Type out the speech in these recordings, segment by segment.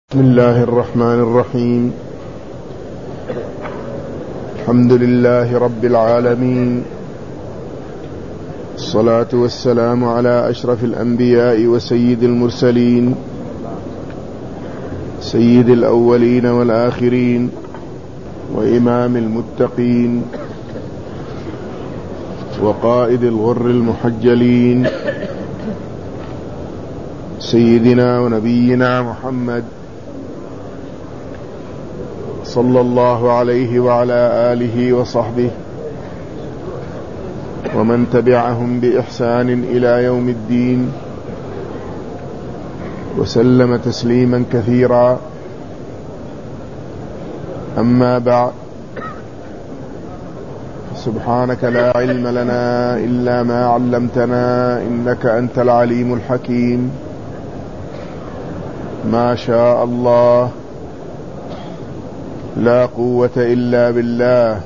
بسم الله الرحمن الرحيم. الحمد لله رب العالمين، الصلاة والسلام على أشرف الأنبياء وسيد المرسلين، سيد الأولين والآخرين وإمام المتقين وقائد الغر المحجلين، سيدنا ونبينا محمد صلى الله عليه وعلى آله وصحبه ومن تبعهم بإحسان إلى يوم الدين، وسلم تسليما كثيرا. أما بعد، سبحانك لا علم لنا إلا ما علمتنا إنك أنت العليم الحكيم. ما شاء الله، لا قوة إلا بالله.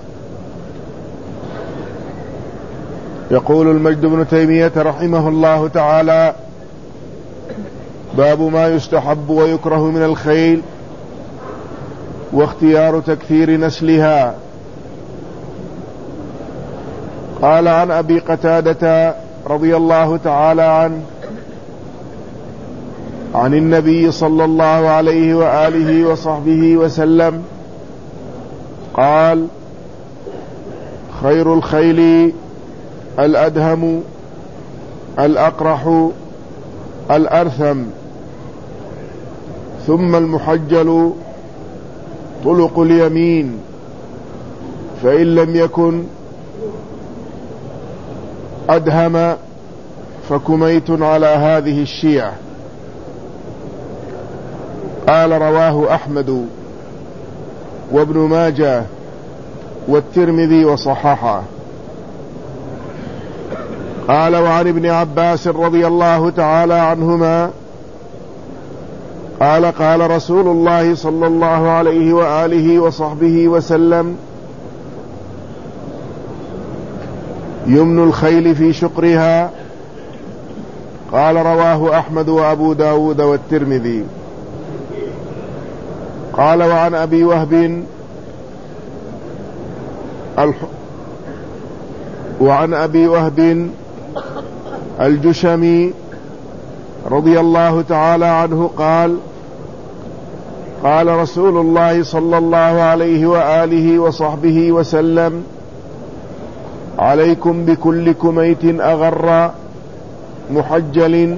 يقول المجد بن تيمية رحمه الله تعالى: باب ما يستحب ويكره من الخيل واختيار تكثير نسلها. قال عن أبي قتادة رضي الله تعالى عنه عن النبي صلى الله عليه وآله وصحبه وسلم قال: خير الخيل الأدهم الأقرح الأرثم، ثم المحجل طلق اليمين، فإن لم يكن أدهم فكميت على هذه الشيعة. قال: رواه أحمد وابن ماجه والترمذي وصححه. قال: وعن ابن عباس رضي الله تعالى عنهما قال: قال رسول الله صلى الله عليه وآله وصحبه وسلم: يمن الخيل في شقرها. قال: رواه أحمد وأبو داود والترمذي. قال: وعن أبي وهب الجشمي رضي الله تعالى عنه قال: قال رسول الله صلى الله عليه وآله وصحبه وسلم: عليكم بكل كميت أغر محجل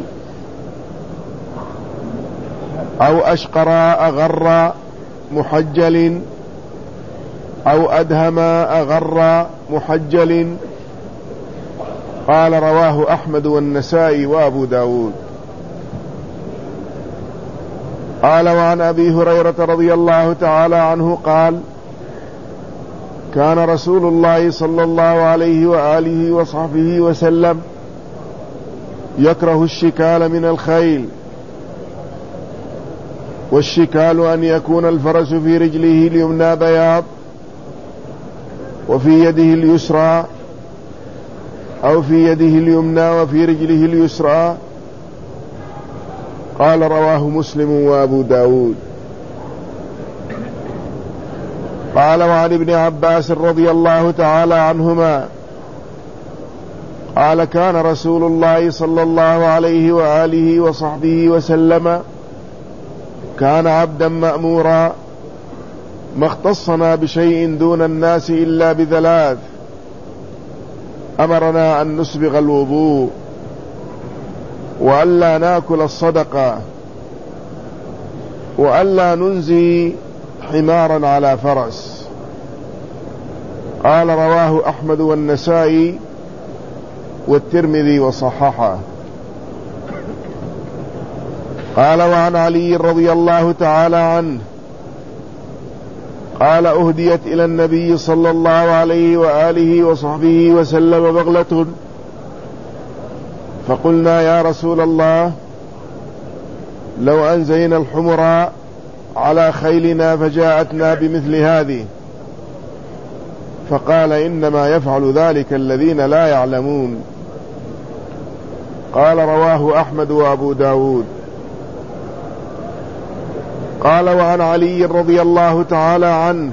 أو أشقر أغر محجل أو أدهم أغر محجل. قال: رواه أحمد والنسائي وأبو داود. قال: وعن أبي هريرة رضي الله تعالى عنه قال: كان رسول الله صلى الله عليه وآله وصحبه وسلم يكره الشكال من الخيل، والشكال أن يكون الفرس في رجله اليمنى بياض وفي يده اليسرى، أو في يده اليمنى وفي رجله اليسرى. قال: رواه مسلم وأبو داود. قال: وعن ابن عباس رضي الله تعالى عنهما قال: كان رسول الله صلى الله عليه وآله وصحبه وسلم كان عبدا مأمورا، ما اختصنا بشيء دون الناس إلا بثلاث: أمرنا أن نسبغ الوضوء، وألا نأكل الصدقة، وألا ننزي حمارا على فرس. قال: رواه أحمد والنسائي والترمذي وصححه. قال: وعن علي رضي الله تعالى عنه قال: أهديت إلى النبي صلى الله عليه وآله وصحبه وسلم بغلة، فقلنا: يا رسول الله، لو أنزينا الحمر على خيلنا فجاءتنا بمثل هذه. فقال: إنما يفعل ذلك الذين لا يعلمون. قال: رواه أحمد وأبو داود. قال: وعن علي رضي الله تعالى عنه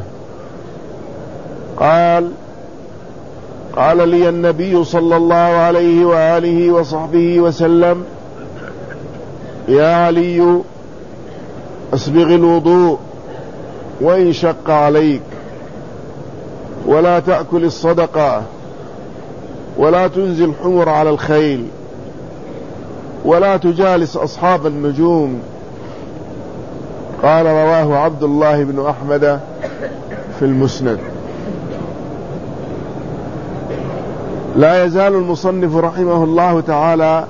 قال لي النبي صلى الله عليه وآله وصحبه وسلم: يا علي، أسبغ الوضوء وإن شق عليك، ولا تأكل الصدقة، ولا تنزل الحمر على الخيل، ولا تجالس أصحاب النجوم. قال: رواه عبد الله بن أحمد في المسند. لا يزال المصنف رحمه الله تعالى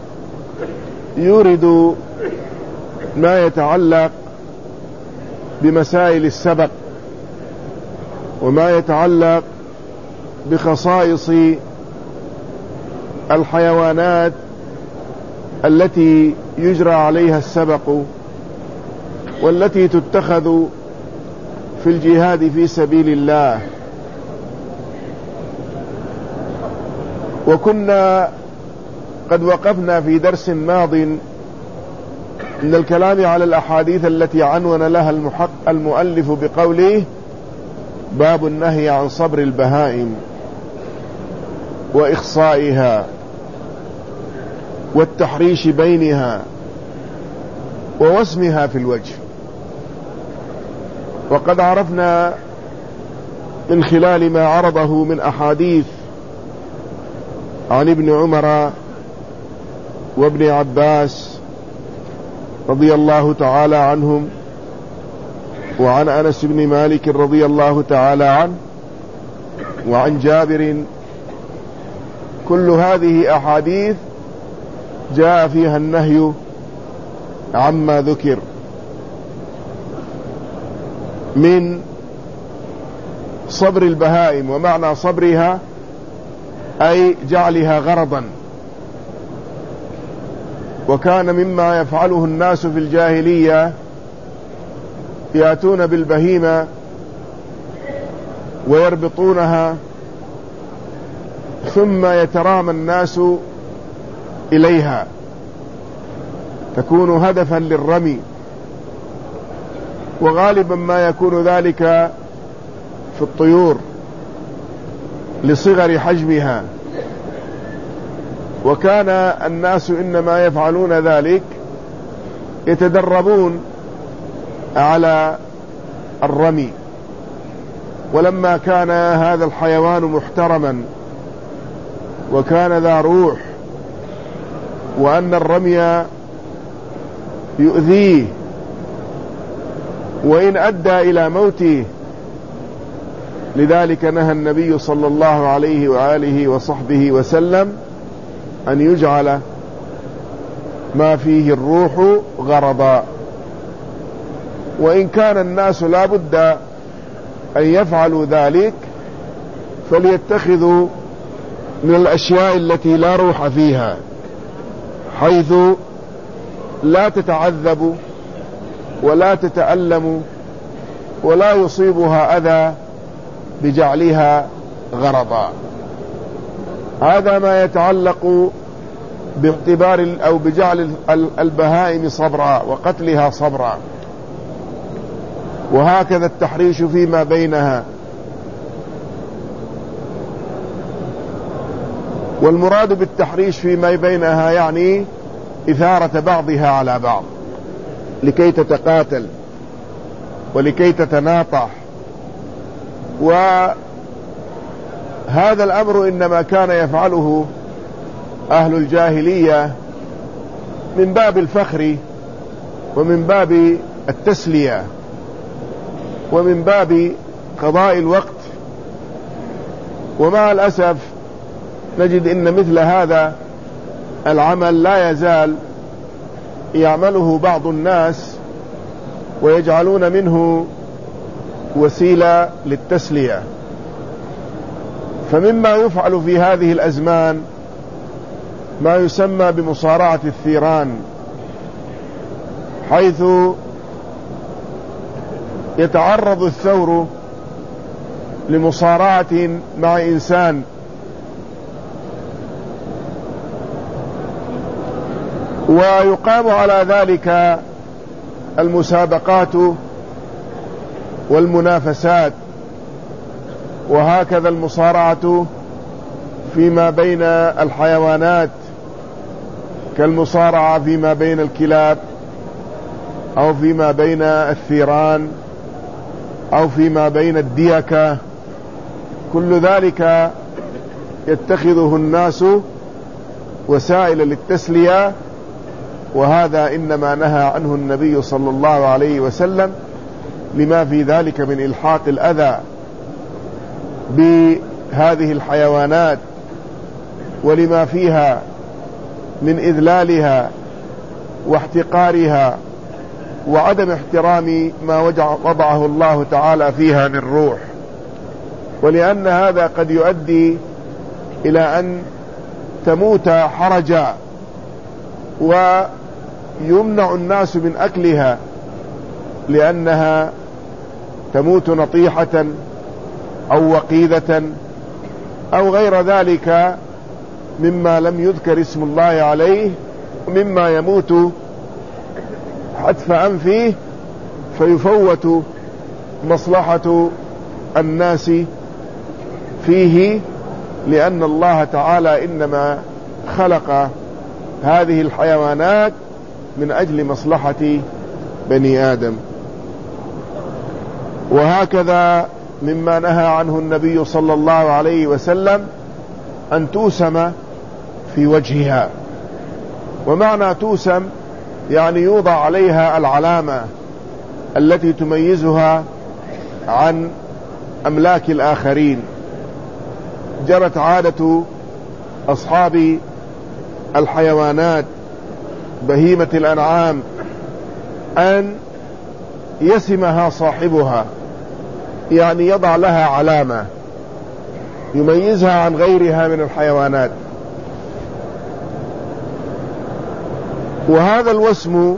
يورد ما يتعلق بمسائل السبق، وما يتعلق بخصائص الحيوانات التي يجرى عليها السبق، والتي تتخذ في الجهاد في سبيل الله. وكنا قد وقفنا في درس ماض من الكلام على الأحاديث التي عنون لها المؤلف بقوله: باب النهي عن صبر البهائم وإخصائها والتحريش بينها ووسمها في الوجه. وقد عرفنا من خلال ما عرضه من أحاديث عن ابن عمر وابن عباس رضي الله تعالى عنهم، وعن أنس بن مالك رضي الله تعالى عنه، وعن جابر، كل هذه أحاديث جاء فيها النهي عما ذكر من صبر البهائم. ومعنى صبرها أي جعلها غرضا. وكان مما يفعله الناس في الجاهلية يأتون بالبهيمة ويربطونها، ثم يترامى الناس إليها، تكون هدفا للرمي. وغالبا ما يكون ذلك في الطيور لصغر حجمها. وكان الناس إنما يفعلون ذلك يتدربون على الرمي. ولما كان هذا الحيوان محترما وكان ذا روح، وأن الرمي يؤذيه وإن أدى إلى موته، لذلك نهى النبي صلى الله عليه وآله وصحبه وسلم أن يجعل ما فيه الروح غرضا. وإن كان الناس لا بد أن يفعلوا ذلك، فليتخذوا من الأشياء التي لا روح فيها، حيث لا تتعذب ولا تتألم ولا يصيبها أذى بجعلها غرضا. هذا ما يتعلق باعتبار أو بجعل البهائم صبرا وقتلها صبرا. وهكذا التحريش فيما بينها. والمراد بالتحريش فيما بينها يعني إثارة بعضها على بعض لكي تتقاتل ولكي تتناطح. وهذا الأمر إنما كان يفعله أهل الجاهلية من باب الفخر، ومن باب التسلية، ومن باب قضاء الوقت. ومع الأسف نجد إن مثل هذا العمل لا يزال يعمله بعض الناس، ويجعلون منه وسيلة للتسلية. فمما يفعل في هذه الأزمان ما يسمى بمصارعة الثيران، حيث يتعرض الثور لمصارعة مع إنسان، ويقام على ذلك المسابقات والمنافسات، وهكذا المصارعة فيما بين الحيوانات كالمصارعة فيما بين الكلاب أو فيما بين الثيران أو فيما بين الديكة. كل ذلك يتخذه الناس وسائل للتسلية، وهذا إنما نهى عنه النبي صلى الله عليه وسلم لما في ذلك من إلحاق الأذى بهذه الحيوانات، ولما فيها من إذلالها واحتقارها وعدم احترام ما وضعه الله تعالى فيها من روح، ولأن هذا قد يؤدي إلى أن تموت حرجا ويمنع الناس من أكلها لأنها تموت نطيحة أو وقيدة أو غير ذلك مما لم يذكر اسم الله عليه، مما يموت حتف أنفه فيفوت مصلحة الناس فيه، لأن الله تعالى إنما خلق هذه الحيوانات من أجل مصلحة بني آدم. وهكذا مما نهى عنه النبي صلى الله عليه وسلم أن توسم في وجهها، ومعنى توسم يعني يوضع عليها العلامة التي تميزها عن أملاك الآخرين. جرت عادة أصحاب الحيوانات بهيمة الأنعام أن يسمها صاحبها، يعني يضع لها علامة يميزها عن غيرها من الحيوانات. وهذا الوسم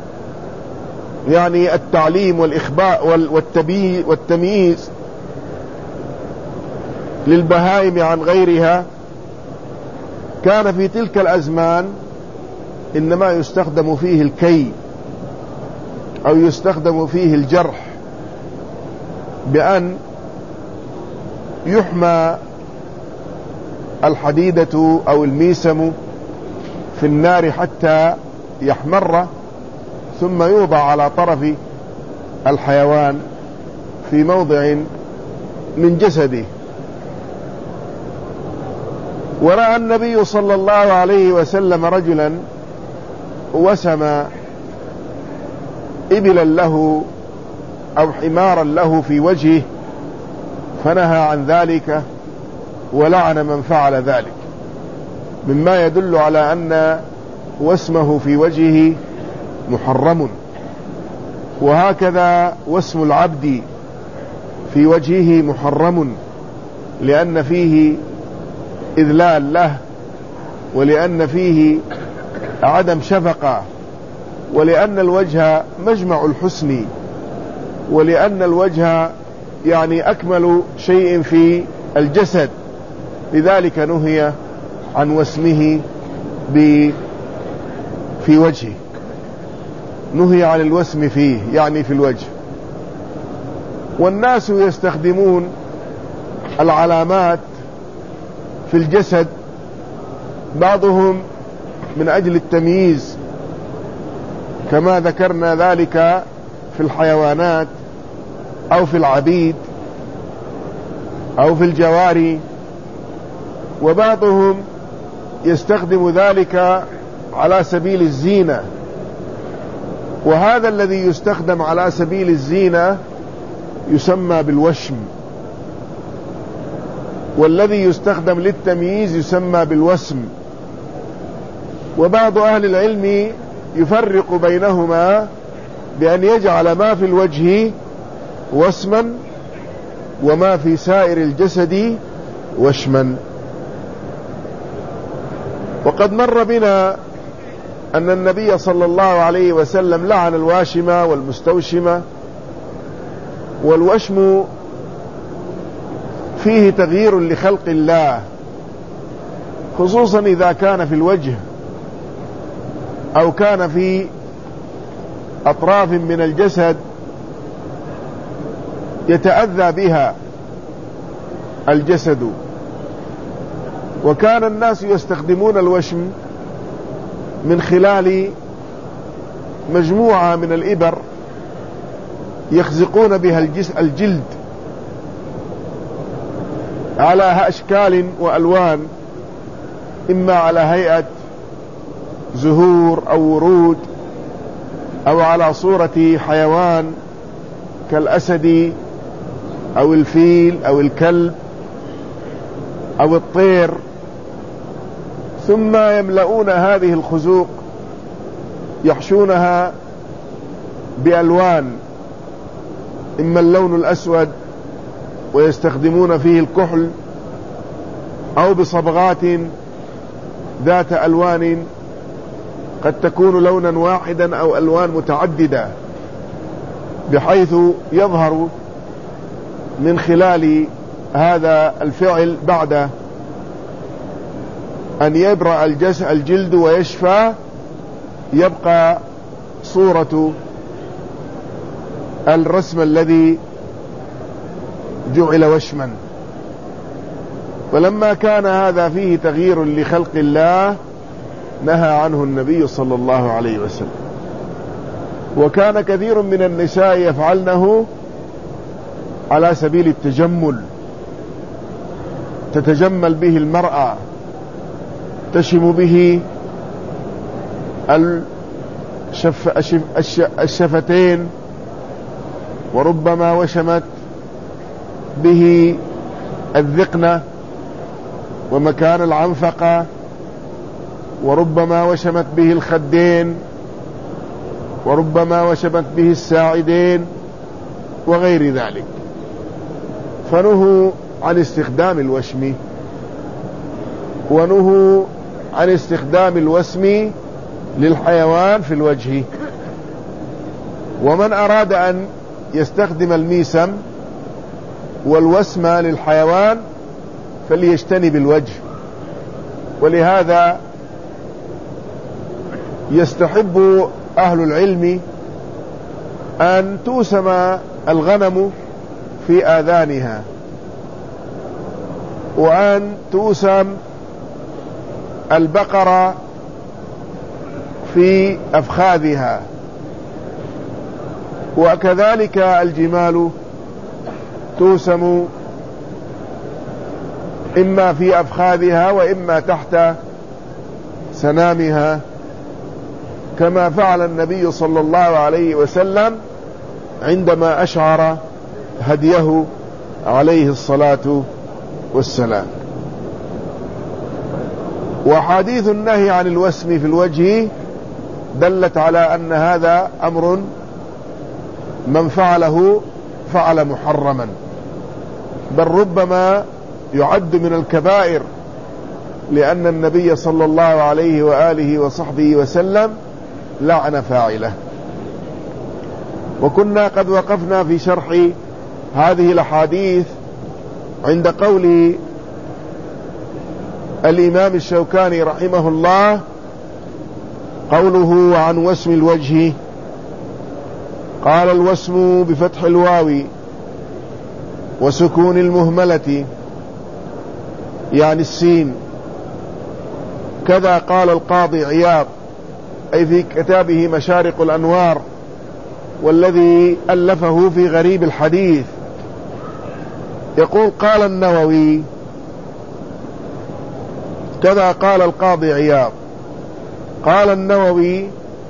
يعني التعليم والإخباء والتمييز للبهائم عن غيرها كان في تلك الأزمان إنما يستخدم فيه الكي أو يستخدم فيه الجرح، بأن يحمى الحديدة أو الميسم في النار حتى يحمر، ثم يوضع على طرف الحيوان في موضع من جسده. ورأى النبي صلى الله عليه وسلم رجلا وسم إبلا له أو حمارا له في وجهه فنهى عن ذلك ولعن من فعل ذلك، مما يدل على أن وسمه في وجهه محرم. وهكذا وسم العبد في وجهه محرم، لأن فيه إذلال له، ولأن فيه عدم شفقة، ولأن الوجه مجمع الحسن، ولأن الوجه يعني أكمل شيء في الجسد، لذلك نهي عن وسمه في وجهه، نهي عن الوسم فيه يعني في الوجه. والناس يستخدمون العلامات في الجسد، بعضهم من أجل التمييز كما ذكرنا ذلك في الحيوانات أو في العبيد أو في الجواري، وبعضهم يستخدم ذلك على سبيل الزينة. وهذا الذي يستخدم على سبيل الزينة يسمى بالوشم، والذي يستخدم للتمييز يسمى بالوسم. وبعض أهل العلم يفرق بينهما بأن يجعل ما في الوجه وسما وما في سائر الجسد وشما. وقد مر بنا أن النبي صلى الله عليه وسلم لعن الواشمة والمستوشمة. والوشم فيه تغيير لخلق الله، خصوصا إذا كان في الوجه أو كان في أطراف من الجسد يتأذى بها الجسد. وكان الناس يستخدمون الوشم من خلال مجموعة من الإبر يخزقون بها الجلد على أشكال وألوان، إما على هيئة زهور أو ورود، أو على صورة حيوان كالأسد أو الفيل أو الكلب أو الطير، ثم يملؤون هذه الخزوق يحشونها بألوان، إما اللون الأسود ويستخدمون فيه الكحل، أو بصبغات ذات ألوان قد تكون لونا واحدا أو ألوان متعددة، بحيث يظهر من خلال هذا الفعل بعد أن يبرأ الجلد ويشفى يبقى صورة الرسم الذي جعل وشما. ولما كان هذا فيه تغيير لخلق الله نهى عنه النبي صلى الله عليه وسلم. وكان كثير من النساء يفعلنه على سبيل التجمل، تتجمل به المرأة، تشم به الشفتين، وربما وشمت به الذقنة ومكان العنفقة، وربما وشمت به الخدين، وربما وشمت به الساعدين وغير ذلك. فنهوا عن استخدام الوشم، ونهوا عن استخدام الوسم للحيوان في الوجه. ومن أراد أن يستخدم الميسم والوسم للحيوان فليجتنب الوجه. ولهذا يستحب أهل العلم أن توسم الغنم في آذانها، وأن توسم البقرة في أفخاذها، وكذلك الجمال توسم إما في أفخاذها وإما تحت سنامها، كما فعل النبي صلى الله عليه وسلم عندما أشعر هديه عليه الصلاة والسلام. وحديث النهي عن الوسم في الوجه دلت على أن هذا أمر من فعله فعل محرما، بل ربما يعد من الكبائر، لأن النبي صلى الله عليه وآله وصحبه وسلم لعن فاعله. وكنا قد وقفنا في شرح هذه الأحاديث عند قول الإمام الشوكاني رحمه الله، قوله عن وسم الوجه، قال: الوسم بفتح الواو وسكون المهملة يعني السين. كذا قال القاضي عياض، أي في كتابه مشارق الأنوار، والذي ألفه في غريب الحديث. يقول: قال النووي كذا قال القاضي عياض. قال النووي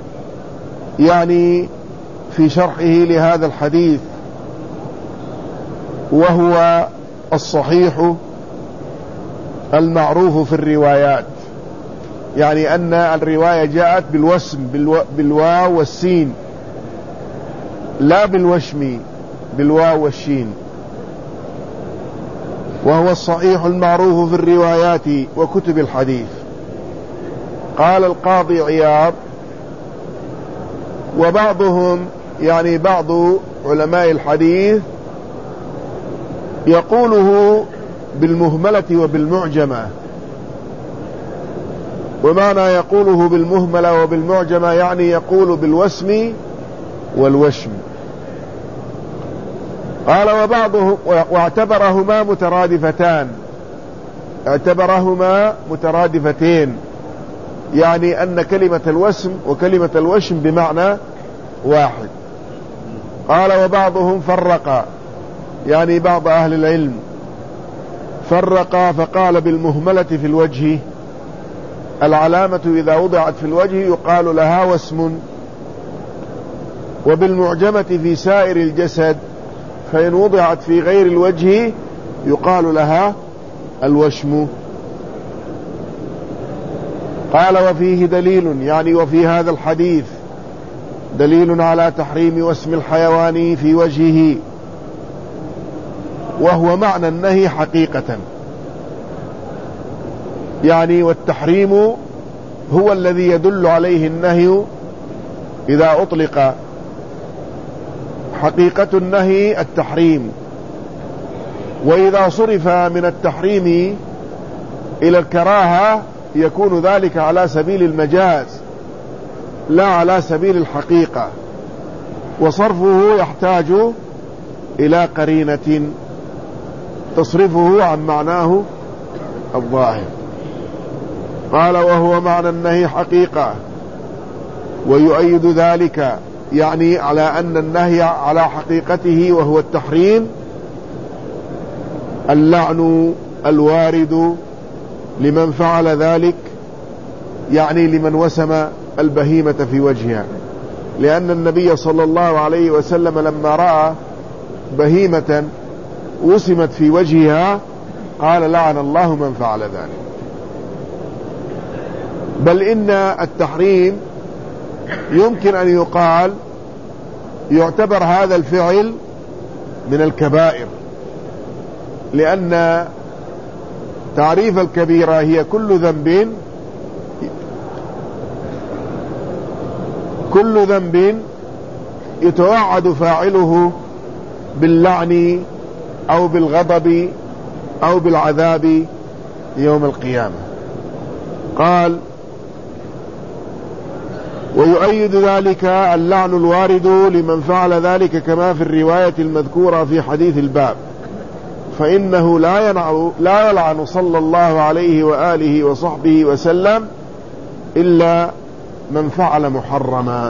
يعني في شرحه لهذا الحديث، وهو الصحيح المعروف في الروايات، يعني أن الرواية جاءت بالوسم بالواو والسين، لا بالوشم بالواو والشين، وهو الصحيح المعروف في الروايات وكتب الحديث. قال القاضي عياض: وبعضهم يعني بعض علماء الحديث يقوله بالمهملة وبالمعجمة. ومعنى يقوله بالمهملة وبالمعجمة يعني يقول بالوسم والوشم. قال وبعضهم واعتبرهما مترادفتان، اعتبرهما مترادفتين، يعني أن كلمة الوسم وكلمة الوشم بمعنى واحد. قال وبعضهم فرق، يعني بعض أهل العلم فرق فقال بالمهملة في الوجه، العلامة إذا وضعت في الوجه يقال لها وسم، وبالمعجمة في سائر الجسد، فإن وضعت في غير الوجه يقال لها الوشم. قال وفيه دليل، يعني وفي هذا الحديث دليل على تحريم وسم الحيوان في وجهه، وهو معنى النهي حقيقة، يعني والتحريم هو الذي يدل عليه النهي إذا أطلق. حقيقة النهي التحريم، وإذا صرف من التحريم إلى الكراهة يكون ذلك على سبيل المجاز لا على سبيل الحقيقة، وصرفه يحتاج إلى قرينة تصرفه عن معناه الظاهر. قال وهو معنى النهي حقيقة، ويؤيد ذلك، يعني على أن النهي على حقيقته وهو التحريم، اللعن الوارد لمن فعل ذلك، يعني لمن وسم البهيمة في وجهها، لأن النبي صلى الله عليه وسلم لما رأى بهيمة وسمت في وجهها قال لعن الله من فعل ذلك. بل إن التحريم يمكن أن يقال يعتبر هذا الفعل من الكبائر، لأن تعريف الكبيرة هي كل ذنب يتوعد فاعله باللعن أو بالغضب أو بالعذاب يوم القيامة. قال ويؤيد ذلك اللعن الوارد لمن فعل ذلك كما في الرواية المذكورة في حديث الباب، فإنه لا يلعن صلى الله عليه وآله وصحبه وسلم إلا من فعل محرما.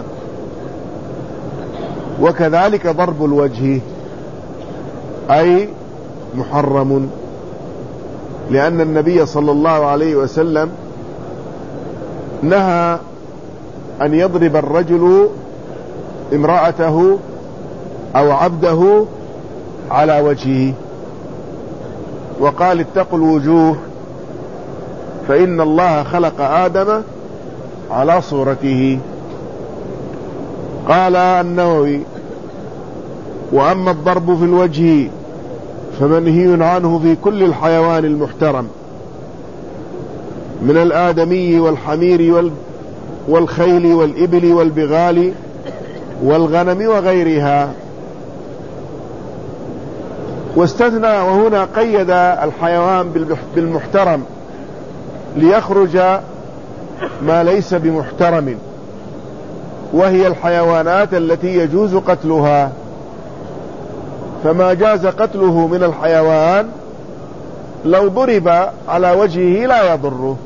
وكذلك ضرب الوجه أي محرم، لأن النبي صلى الله عليه وسلم نهى أن يضرب الرجل امرأته أو عبده على وجهه، وقال اتقوا الوجوه فإن الله خلق آدم على صورته. قال النووي وأما الضرب في الوجه فمنهي عنه في كل الحيوان المحترم من الآدمي والحمير والخيل والإبل والبغال والغنم وغيرها. واستثنى وهنا قيد الحيوان بالمحترم ليخرج ما ليس بمحترم، وهي الحيوانات التي يجوز قتلها، فما جاز قتله من الحيوان لو ضرب على وجهه لا يضره،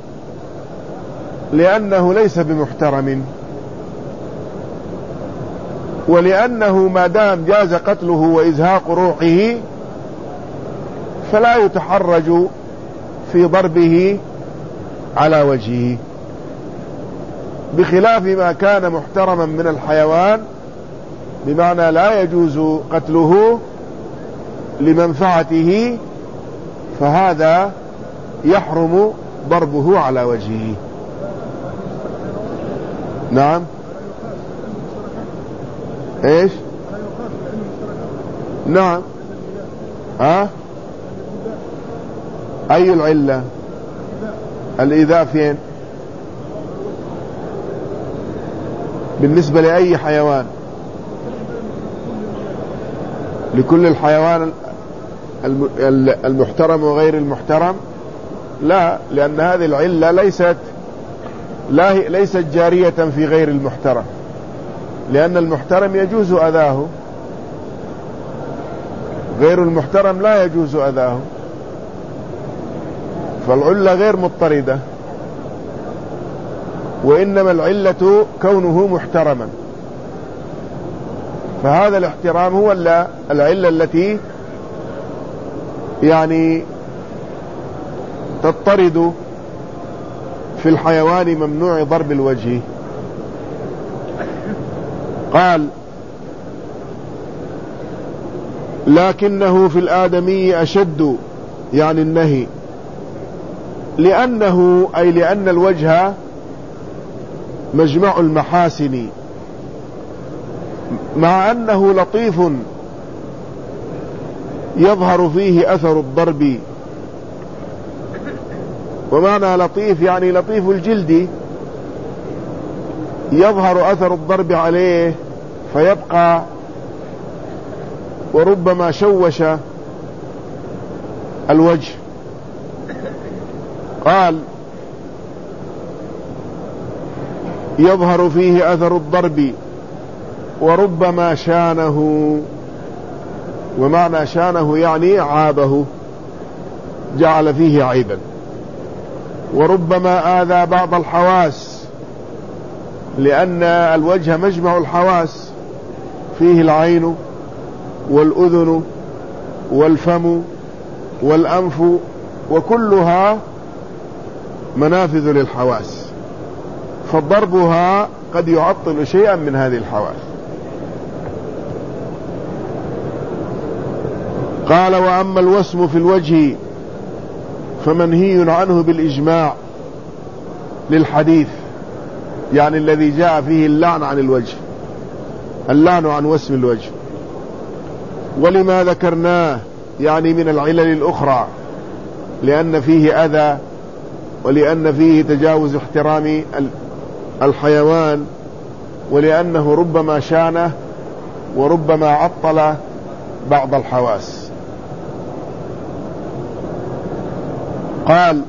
لأنه ليس بمحترم، ولأنه ما دام جاز قتله وإزهاق روحه فلا يتحرج في ضربه على وجهه، بخلاف ما كان محترما من الحيوان، بمعنى لا يجوز قتله لمنفعته، فهذا يحرم ضربه على وجهه. نعم. ايش؟ نعم. اي العلة؟ الإيذاء فين؟ بالنسبة لأي حيوان؟ لكل الحيوان المحترم وغير المحترم؟ لا، لأن هذه العلة ليست جارية في غير المحترم، لأن المحترم يجوز أذاه، غير المحترم لا يجوز أذاه، فالعلة غير مضطردة، وإنما العلة كونه محترما، فهذا الاحترام هو العلة التي يعني تضطرد في الحيوان ممنوع ضرب الوجه. قال: لكنه في الآدمي أشد، يعني النهي، لأنه أي لأن الوجه مجمع المحاسن، مع أنه لطيف يظهر فيه أثر الضرب. ومعنى لطيف يعني لطيف الجلد، يظهر أثر الضرب عليه فيبقى، وربما شوش الوجه. قال: يظهر فيه أثر الضرب وربما شانه، ومعنى شانه يعني عابه، جعل فيه عيبا. وربما آذى بعض الحواس، لأن الوجه مجمع الحواس، فيه العين والأذن والفم والأنف، وكلها منافذ للحواس، فضربها قد يعطل شيئا من هذه الحواس. قال: وأما الوسم في الوجه فمنهي عنه بالإجماع للحديث، يعني الذي جاء فيه اللعن عن الوجه، اللعن عن وسم الوجه، ولما ذكرناه يعني من العلل الأخرى، لأن فيه أذى، ولأن فيه تجاوز احترام الحيوان، ولأنه ربما شانه وربما عطل بعض الحواس. قال: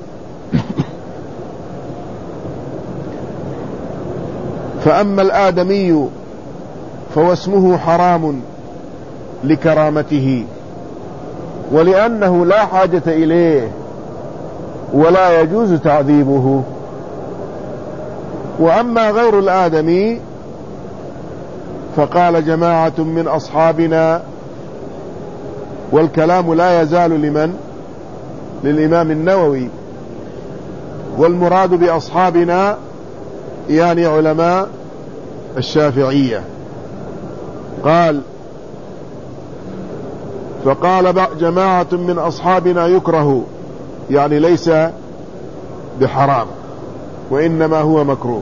فأما الآدمي فوسمه حرام لكرامته، ولأنه لا حاجة إليه ولا يجوز تعذيبه. وأما غير الآدمي فقال جماعة من أصحابنا، والكلام لا يزال لمن؟ للإمام النووي، والمراد بأصحابنا يعني علماء الشافعية. قال: فقال جماعة من أصحابنا يكره، يعني ليس بحرام وإنما هو مكروه.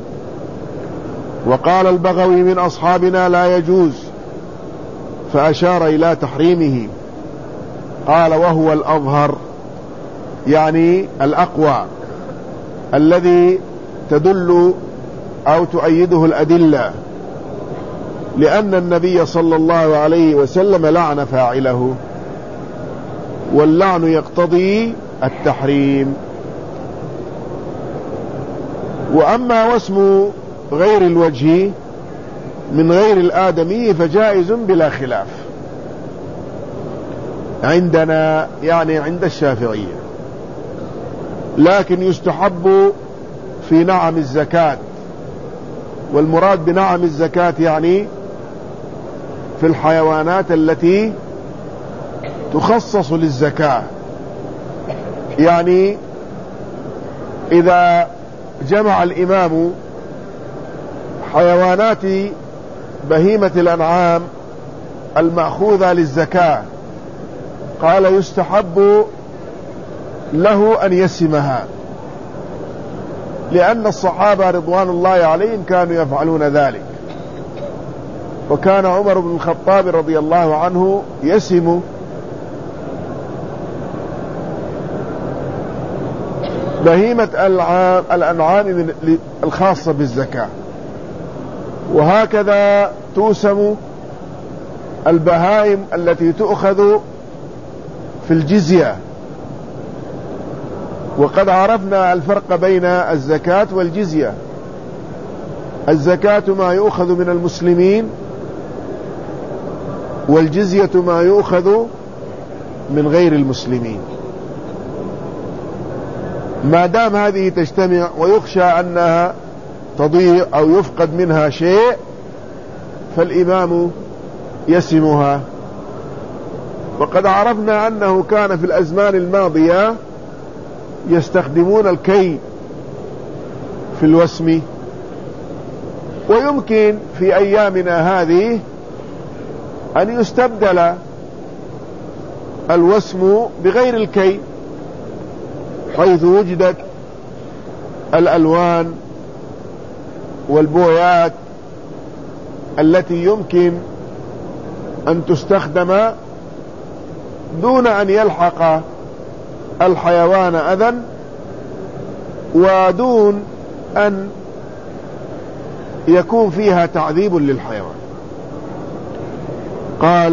وقال البغوي من أصحابنا لا يجوز، فأشار إلى تحريمه. قال: وهو الأظهر، يعني الأقوى، الذي تدل أو تؤيده الأدلة، لأن النبي صلى الله عليه وسلم لعن فاعله، واللعن يقتضي التحريم. وأما وسم غير الوجه من غير الآدمي فجائز بلا خلاف عندنا، يعني عند الشافعية، لكن يستحب في نعم الزكاة. والمراد بنعم الزكاة يعني في الحيوانات التي تخصص للزكاة، يعني إذا جمع الإمام حيوانات بهيمة الأنعام المأخوذة للزكاة، قال يستحب له أن يسمها، لأن الصحابة رضوان الله عليهم كانوا يفعلون ذلك. وكان عمر بن الخطاب رضي الله عنه يسم بهيمة الأنعام الخاصة بالزكاة، وهكذا توسم البهائم التي تؤخذ في الجزية. وقد عرفنا الفرق بين الزكاة والجزية، الزكاة ما يؤخذ من المسلمين، والجزية ما يؤخذ من غير المسلمين. ما دام هذه تجتمع ويخشى أنها تضيع أو يفقد منها شيء، فالإمام يسمها. وقد عرفنا أنه كان في الأزمان الماضية يستخدمون الكي في الوسم، ويمكن في أيامنا هذه أن يستبدل الوسم بغير الكي، حيث وجدت الألوان والبويات التي يمكن أن تستخدم دون أن يلحق الحيوان أذى، ودون أن يكون فيها تعذيب للحيوان. قال: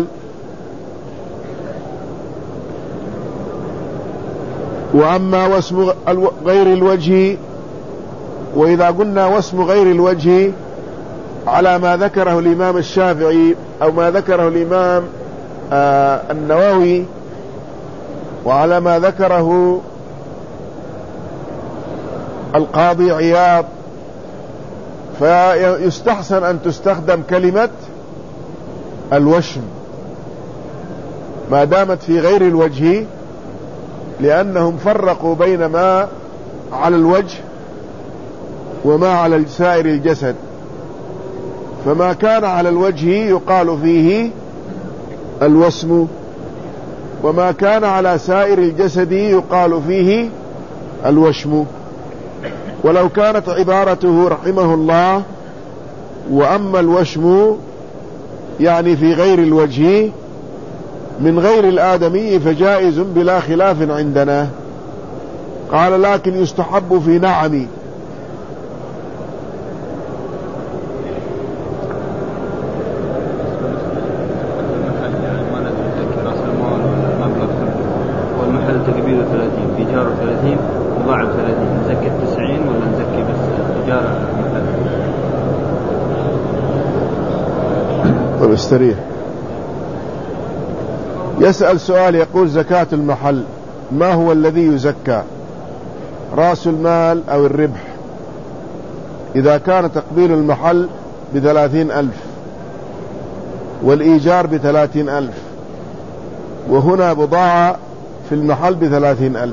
وأما وسم غير الوجه، وإذا قلنا وسم غير الوجه على ما ذكره الإمام الشافعي أو ما ذكره الإمام النووي، وعلى ما ذكره القاضي عياض، فيستحسن أن تستخدم كلمة الوشم ما دامت في غير الوجه، لأنهم فرقوا بين ما على الوجه وما على سائر الجسد. فما كان على الوجه يقال فيه الوسم، وما كان على سائر الجسد يقال فيه الوشم. ولو كانت عبارته رحمه الله: وأما الوشم يعني في غير الوجه من غير الآدمي فجائز بلا خلاف عندنا. قال: لكن يستحب في نعم. والمحل تقبيله 30 في جاره 30 وضاعف 30، نزكي 90 ولا نزكي بس تجارة المحل؟ طيب استريح. يسأل سؤال يقول: زكاة المحل ما هو الذي يزكى، رأس المال أو الربح؟ إذا كان تقبيل المحل ب30,000 والإيجار ب30,000، وهنا بضاعة في المحل ب30,000،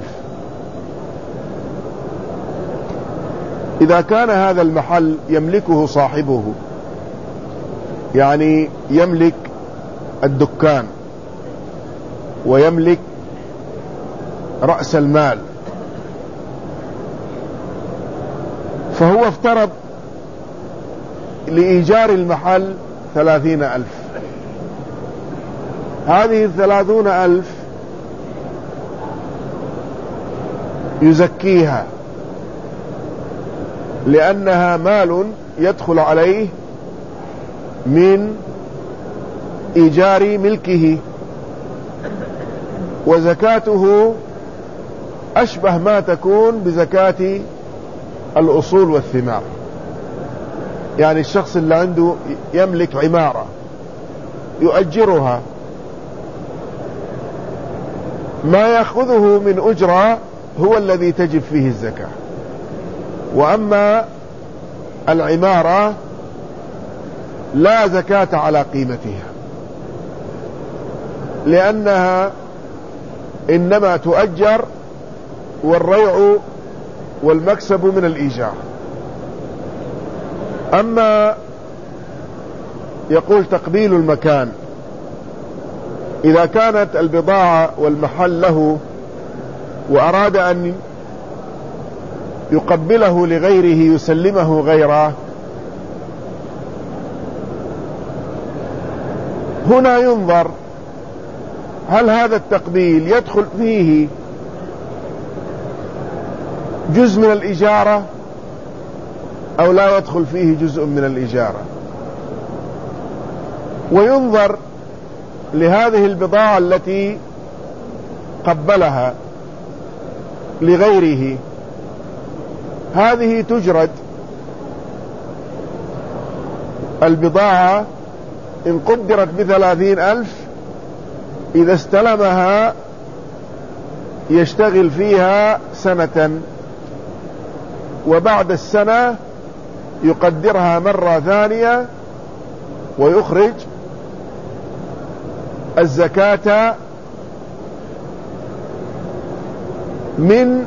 إذا كان هذا المحل يملكه صاحبه، يعني يملك الدكان ويملك رأس المال، فهو افترض لإيجار المحل 30,000. هذه 30,000 يزكيها، لأنها مال يدخل عليه من إيجار ملكه، وزكاته أشبه ما تكون بزكاة الأصول والثمار. يعني الشخص اللي عنده يملك عمارة يؤجرها، ما يأخذه من أجرة هو الذي تجب فيه الزكاة. وأما العمارة لا زكاة على قيمتها، لأنها إنما تؤجر، والريع والمكسب من الإيجار. أما يقول تقبيل المكان، إذا كانت البضاعة والمحل له وأراد أن يقبله لغيره يسلمه غيره، هنا ينظر هل هذا التقبيل يدخل فيه جزء من الإجارة أو لا يدخل فيه جزء من الإجارة، وينظر لهذه البضاعة التي قبلها لغيره، هذه تجرد البضاعة إن قدرت ب30,000 إذا استلمها يشتغل فيها سنة، وبعد السنة يقدرها مرة ثانية ويخرج الزكاة من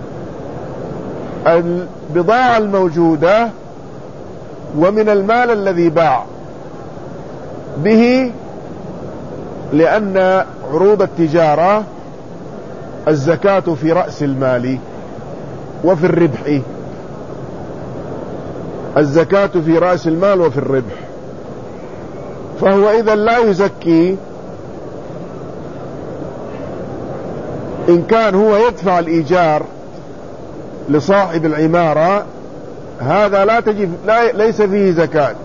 البضاعة الموجودة ومن المال الذي باع به، لأن عروض التجارة الزكاة في رأس المال وفي الربح، الزكاة في رأس المال وفي الربح. فهو إذا لا يزكي إن كان هو يدفع الإيجار لصاحب العمارة، هذا ليس فيه زكاة،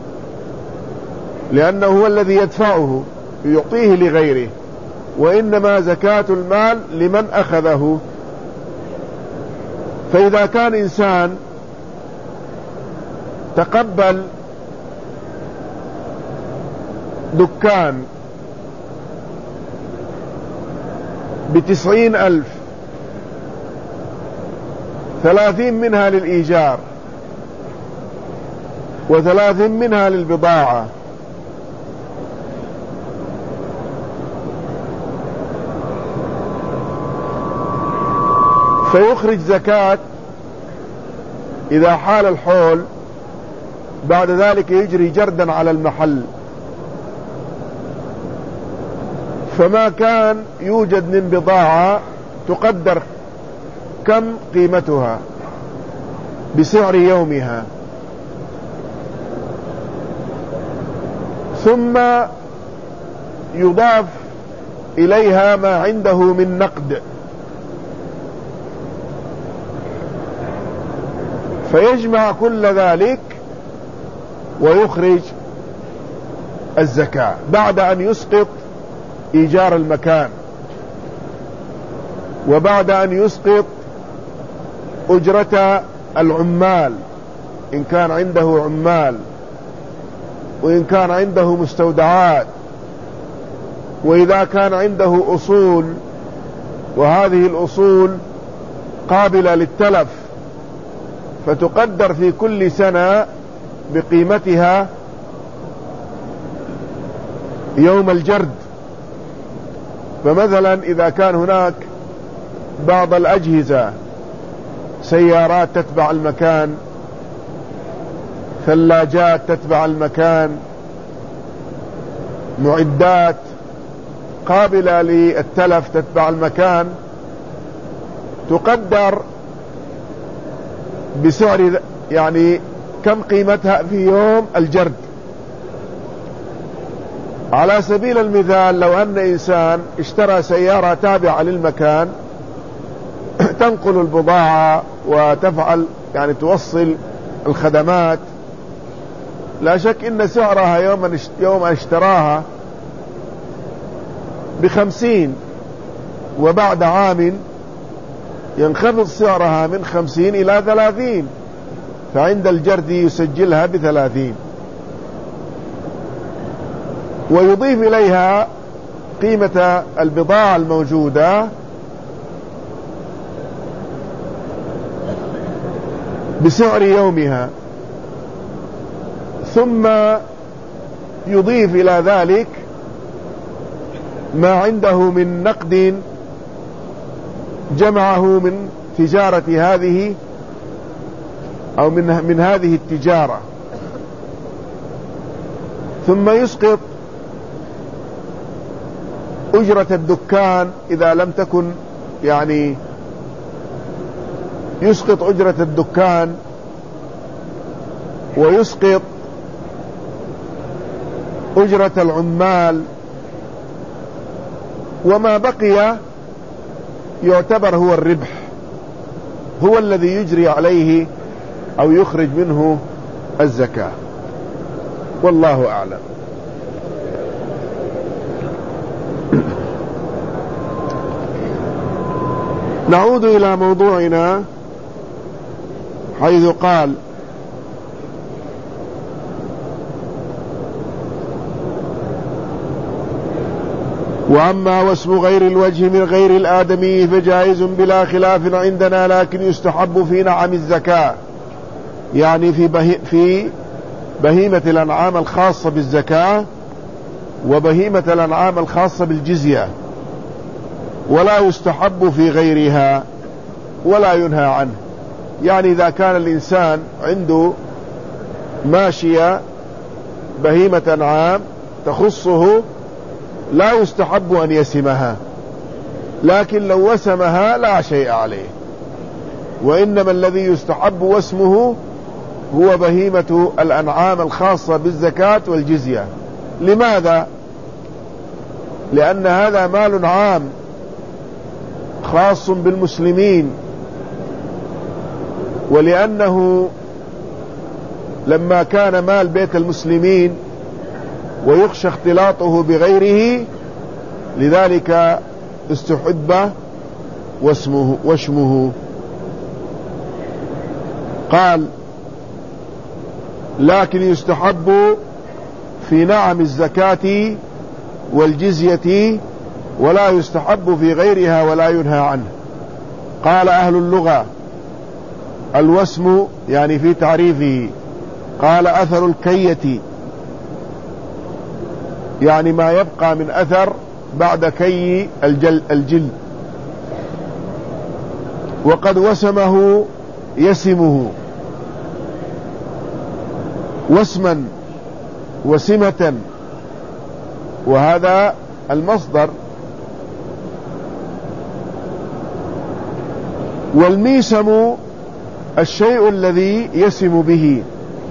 لأنه هو الذي يدفعه يعطيه لغيره، وإنما زكاة المال لمن أخذه. فإذا كان إنسان تقبل دكان ب90,000، 30 منها للإيجار و30 منها للبضاعة، فيخرج زكاة إذا حال الحول، بعد ذلك يجري جردا على المحل، فما كان يوجد من بضاعة تقدر كم قيمتها بسعر يومها، ثم يضاف إليها ما عنده من نقد، فيجمع كل ذلك ويخرج الزكاة بعد أن يسقط إيجار المكان، وبعد أن يسقط أجرة العمال إن كان عنده عمال، وإن كان عنده مستودعات، وإذا كان عنده أصول، وهذه الأصول قابلة للتلف فتقدر في كل سنة بقيمتها يوم الجرد. فمثلا إذا كان هناك بعض الأجهزة، سيارات تتبع المكان، ثلاجات تتبع المكان، معدات قابلة للتلف تتبع المكان، تقدر بسعر يعني كم قيمتها في يوم الجرد. على سبيل المثال، لو أن إنسان اشترى سيارة تابعة للمكان تنقل البضاعة وتفعل يعني توصل الخدمات، لا شك إن سعرها يوم اشتراها ب50، وبعد عام ينخفض سعرها من 50 إلى 30، فعند الجرد يسجلها ب30، ويضيف إليها قيمة البضاعة الموجودة بسعر يومها، ثم يضيف إلى ذلك ما عنده من نقد جمعه من تجارة هذه أو من هذه التجارة، ثم يسقط أجرة الدكان إذا لم تكن يعني يسقط أجرة الدكان، ويسقط أجرة العمال، وما بقي يعتبر هو الربح، هو الذي يجري عليه أو يخرج منه الزكاة، والله أعلم. نعود إلى موضوعنا، حيث قال: وأما واسم غير الوجه من غير الآدمي فجائز بلا خلاف عندنا، لكن يستحب في نعم الزكاة، يعني في بهيمة الأنعام الخاصة بالزكاة وبهيمة الأنعام الخاصة بالجزية، ولا يستحب في غيرها ولا ينهى عنه. يعني إذا كان الإنسان عنده ماشية بهيمة أنعام تخصه لا يستحب أن يسمها، لكن لو وسمها لا شيء عليه، وإنما الذي يستحب وسمه هو بهيمة الأنعام الخاصة بالزكاة والجزية. لماذا؟ لأن هذا مال عام خاص بالمسلمين، ولأنه لما كان مال بيت المسلمين ويخشى اختلاطه بغيره لذلك استحب وشمه. قال لكن يستحب في نعم الزكاة والجزية ولا يستحب في غيرها ولا ينهى عنه. قال أهل اللغة الوسم يعني في تعريفه، قال أثر الكية يعني ما يبقى من أثر بعد كي الجلد، وقد وسمه يسمه وسما وسمة، وهذا المصدر. والميسم الشيء الذي يسم به،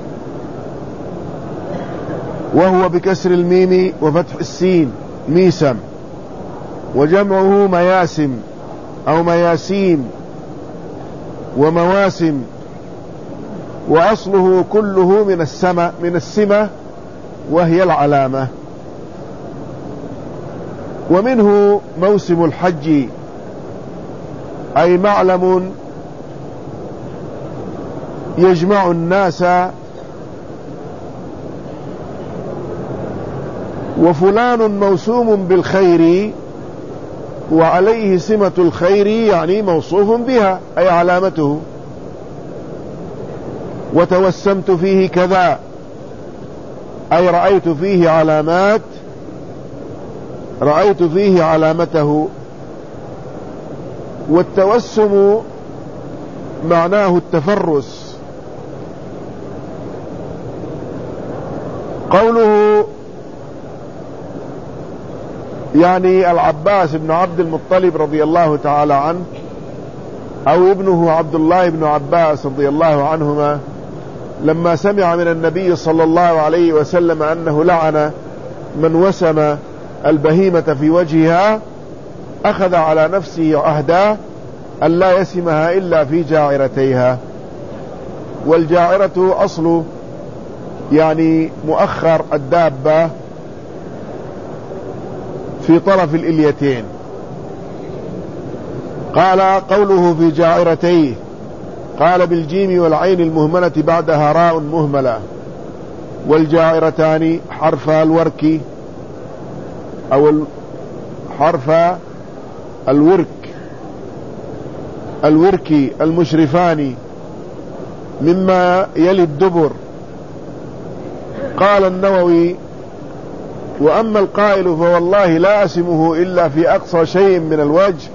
وهو بكسر الميم وفتح السين ميسم، وجمعه مياسم أو مياسيم ومواسم، وأصله كله من السمة وهي العلامة. ومنه موسم الحج، أي معلم يجمع الناس، وفلان موسوم بالخير وعليه سمة الخير يعني موصوف بها أي علامته. وتوسمت فيه كذا أي رأيت فيه علامات، رأيت فيه علامته. والتوسم معناه التفرس. قوله يعني العباس بن عبد المطلب رضي الله تعالى عنه أو ابنه عبد الله بن عباس رضي الله عنهما لما سمع من النبي صلى الله عليه وسلم أنه لعن من وسم البهيمة في وجهها أخذ على نفسه عهدا أن لا يسمها إلا في جاعرتيها. والجاعرة أصل يعني مؤخر الدابة في طرف الإليتين. قال قوله في جاعرتيه قال بالجيم والعين المهملة بعدها راء مهملة. والجاعرتان حرف الورك أو حرف الورك المشرفان مما يلي الدبر. قال النووي وأما القائل فوالله لا أسمه إلا في أقصى شيء من الوجه،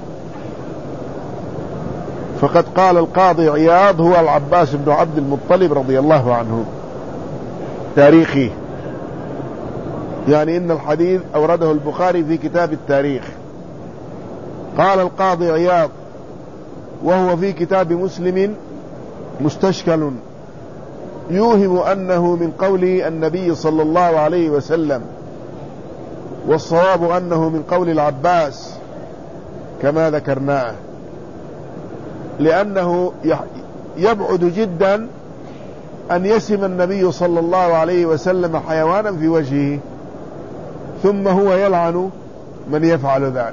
فقد قال القاضي عياض هو العباس بن عبد المطلب رضي الله عنه تاريخي، يعني إن الحديث أورده البخاري في كتاب التاريخ. قال القاضي عياض وهو في كتاب مسلم مستشكل يوهم أنه من قول النبي صلى الله عليه وسلم، والصواب أنه من قول العباس كما ذكرناه، لأنه يبعد جدا أن يسم النبي صلى الله عليه وسلم حيوانا في وجهه ثم هو يلعن من يفعل ذلك.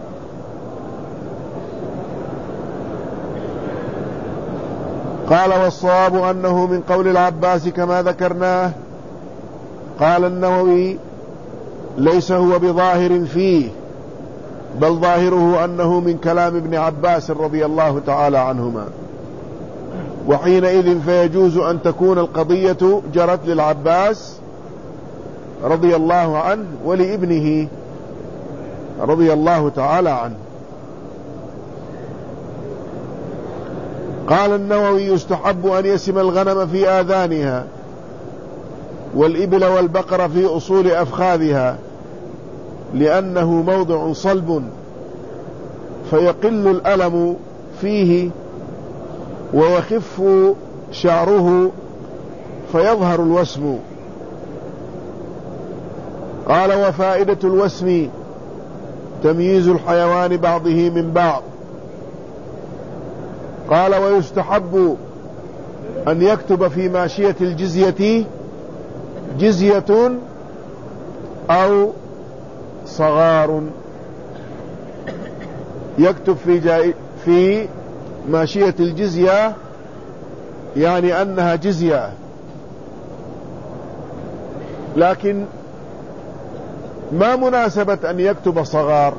قال والصواب أنه من قول العباس كما ذكرناه. قال النووي ليس هو بظاهر فيه، بل ظاهره أنه من كلام ابن عباس رضي الله تعالى عنهما، وحينئذ فيجوز أن تكون القضية جرت للعباس رضي الله عنه ولابنه رضي الله تعالى عنه. قال النووي: يستحب أن يسم الغنم في آذانها والإبل والبقر في أصول أفخاذها، لأنه موضع صلب فيقل الألم فيه ويخف شعره فيظهر الوسم. قال: وفائدة الوسم تمييز الحيوان بعضه من بعض. قال: ويستحب أن يكتب في ماشية الجزية جزية أو صغار، يكتب في ماشية الجزية يعني أنها جزية، لكن ما مناسبة أن يكتب صغار؟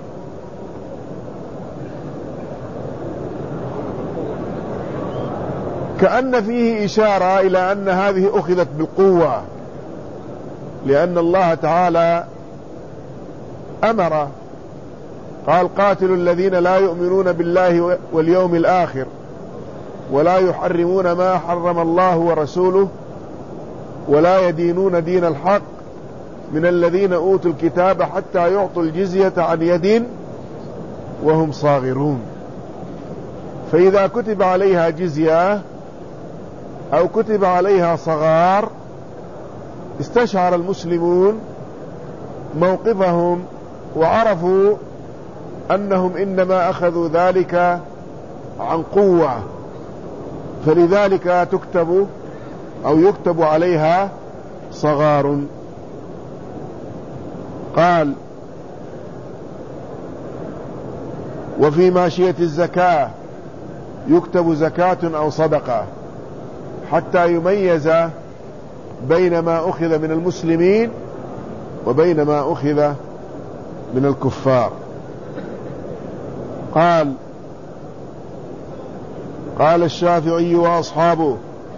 كأن فيه إشارة إلى أن هذه أخذت بالقوة، لأن الله تعالى أمر قال: قاتلوا الذين لا يؤمنون بالله واليوم الآخر ولا يحرمون ما حرم الله ورسوله ولا يدينون دين الحق من الذين أوتوا الكتاب حتى يعطوا الجزية عن يد وهم صاغرون. فإذا كتب عليها جزية أو كتب عليها صغار استشعر المسلمون موقفهم وعرفوا أنهم إنما أخذوا ذلك عن قوة، فلذلك تكتب أو يكتب عليها صغار. قال: وفي ماشية الزكاة يكتب زكاة أو صدقة حتى يميز بين ما أخذ من المسلمين وبين ما أخذ من الكفار. قال الشافعي وأصحابه: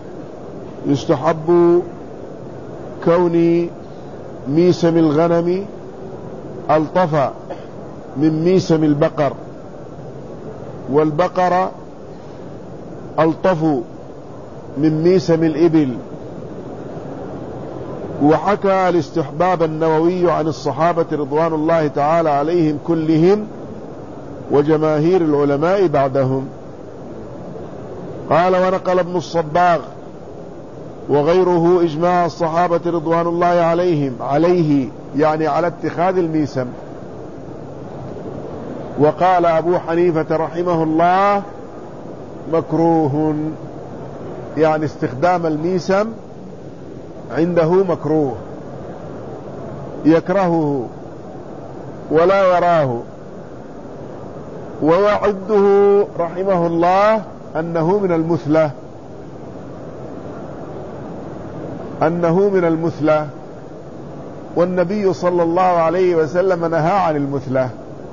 يستحب كون ميسم الغنم ألطف من ميسم البقر، والبقر ألطف من ميسم الإبل. وحكى الاستحباب النووي عن الصحابة رضوان الله تعالى عليهم كلهم وجماهير العلماء بعدهم. قال: ونقل ابن الصباغ وغيره إجماع الصحابة رضوان الله عليهم عليه، يعني على اتخاذ الميسم. وقال أبو حنيفة رحمه الله: مكروه، يعني استخدام الميسم عنده مكروه، يكرهه ولا يراه. ويعده رحمه الله أنه من المثلة، والنبي صلى الله عليه وسلم نهى عن المثلة.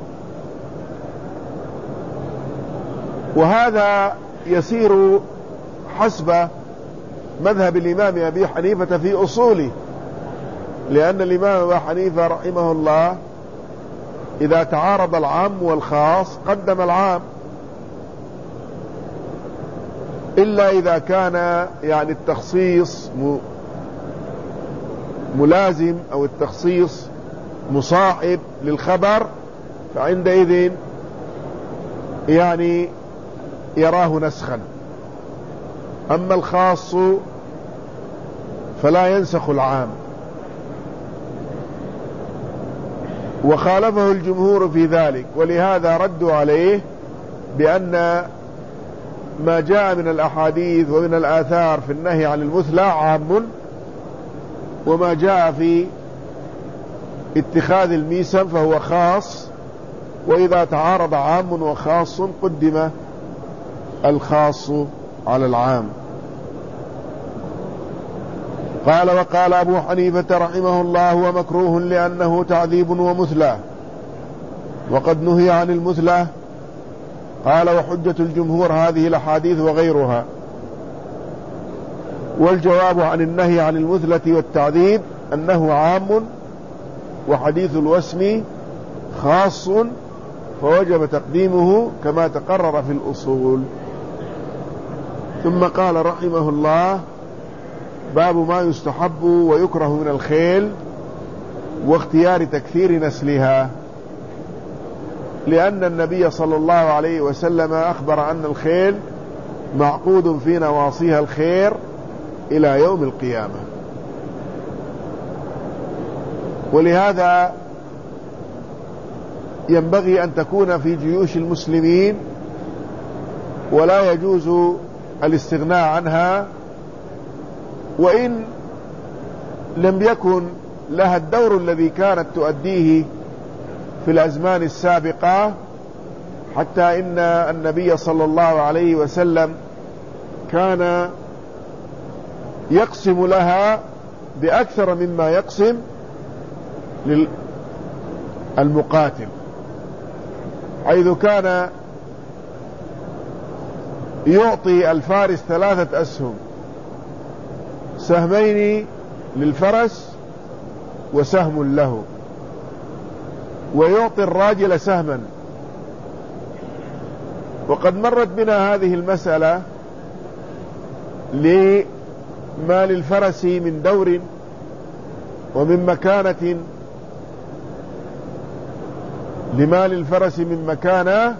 وهذا يسير حسب مذهب الإمام أبي حنيفة في أصوله، لأن الإمام أبي حنيفة رحمه الله إذا تعارض العام والخاص قدم العام، إلا إذا كان يعني التخصيص ملازم أو التخصيص مصاحب للخبر، فعندئذ يعني يراه نسخا. أما الخاص فلا ينسخ العام. وخالفه الجمهور في ذلك، ولهذا ردوا عليه بأن ما جاء من الأحاديث ومن الآثار في النهي عن المثلى عام، وما جاء في اتخاذ الميسم فهو خاص، وإذا تعارض عام وخاص قدم الخاص على العام. قال وقال أبو حنيفة رحمه الله ومكروه لأنه تعذيب ومثلى وقد نهي عن المثلى. قال وحجة الجمهور هذه الأحاديث وغيرها. والجواب عن النهي عن المثلة والتعذيب أنه عام وحديث الوسم خاص فوجب تقديمه كما تقرر في الأصول. ثم قال رحمه الله باب ما يستحب ويكره من الخيل واختيار تكثير نسلها، لأن النبي صلى الله عليه وسلم أخبر أن الخيل معقود في نواصيها الخير إلى يوم القيامة، ولهذا ينبغي أن تكون في جيوش المسلمين ولا يجوز الاستغناء عنها، وإن لم يكن لها الدور الذي كانت تؤديه في الأزمان السابقة، حتى إن النبي صلى الله عليه وسلم كان يقسم لها بأكثر مما يقسم للمقاتل، حيث كان يعطي الفارس 3 أسهم، سهمين للفرس وسهم له، ويعطي الراجل سهما. وقد مرت بنا هذه المسألة لما للفرس من دور ومن مكانة، لما للفرس من مكانة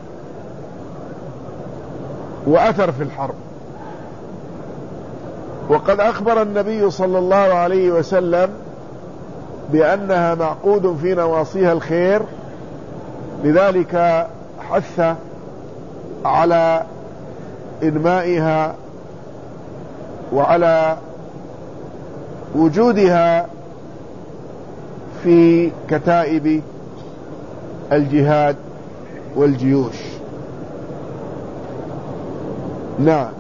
وأثر في الحرب. وقد أخبر النبي صلى الله عليه وسلم بأنها معقود في نواصيها الخير، لذلك حث على إنمائها وعلى وجودها في كتائب الجهاد والجيوش. نعم